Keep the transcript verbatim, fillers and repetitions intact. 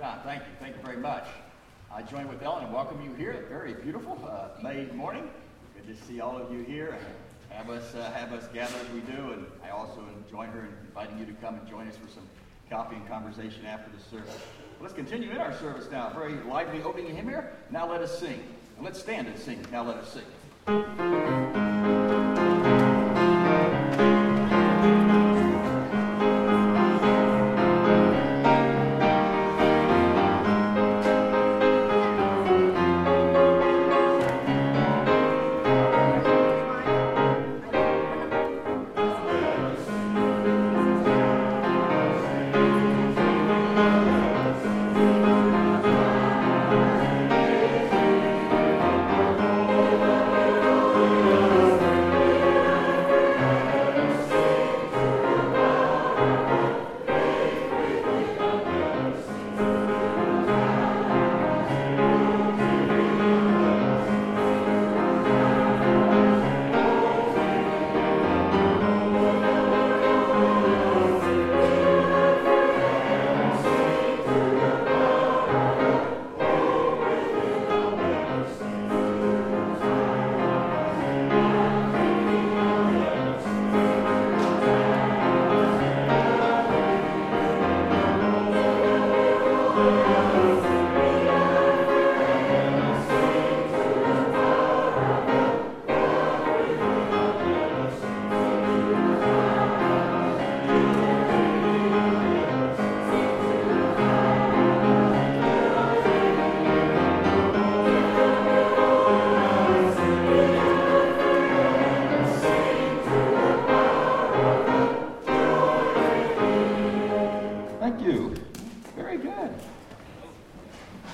John, thank you. Thank you very much. I join with Ellen and welcome you here. Very beautiful uh, May morning. Good to see all of you here and have us uh, have us gather as we do. And I also join her in inviting you to come and join us for some coffee and conversation after the service. Well, let's continue in our service now. Very lively opening hymn here. Now let us sing. And let's stand and sing. Now let us sing. Thank you. Very good.